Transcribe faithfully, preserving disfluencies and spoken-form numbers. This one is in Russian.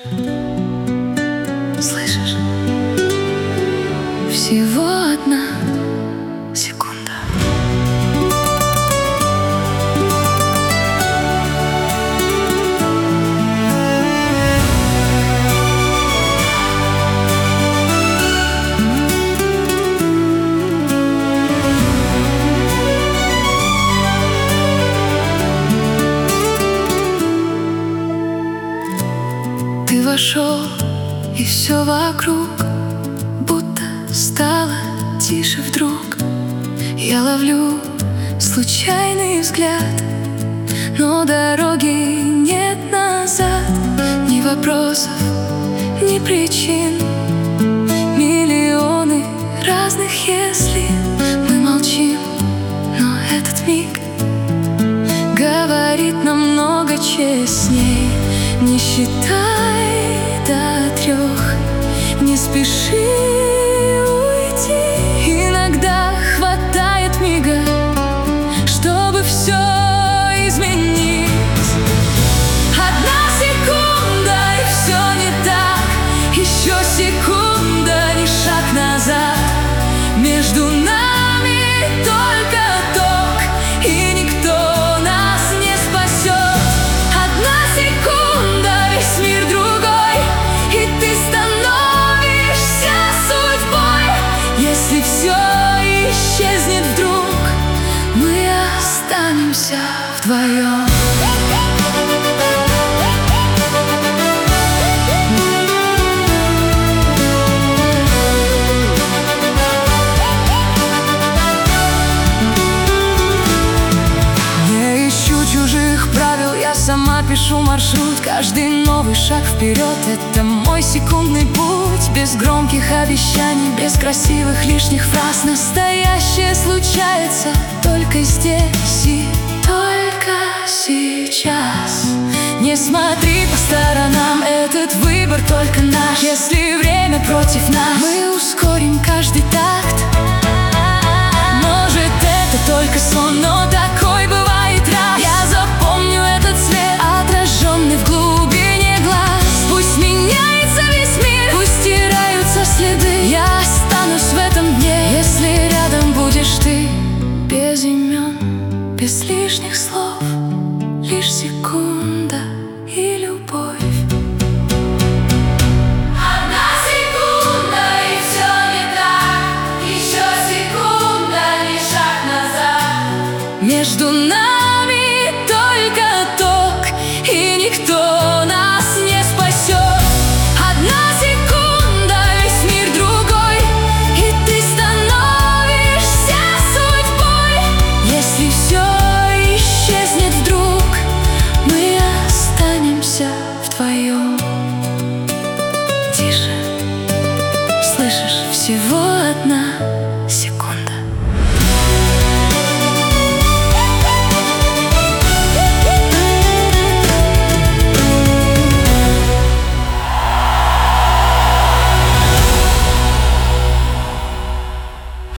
Слышишь? Всего одна секунда. Ты вошел, и все вокруг будто стало тише вдруг. Я ловлю случайный взгляд, но дороги нет назад. Ни вопросов, ни причин, миллионы разных «если». Мы молчим, но этот миг говорит намного честней. Не считай до трех, не спеши уйти. Иногда хватает мига, чтобы все изменить. Одна секунда, и все не так. Еще секунда, ни шаг назад. Между нами только ток, и никто нас не спасет. Одна секунда, весь мир другой, и ты становишься судьбой. Если все исчезнет вдруг, мы останемся вдвоем. Сама пишу маршрут, каждый новый шаг вперед — это мой секундный путь. Без громких обещаний, без красивых лишних фраз. Настоящее случается только здесь и только сейчас. Не смотри по сторонам, этот выбор только наш. Если время против нас, мы ускорим каждый такт. Может, это только сон, но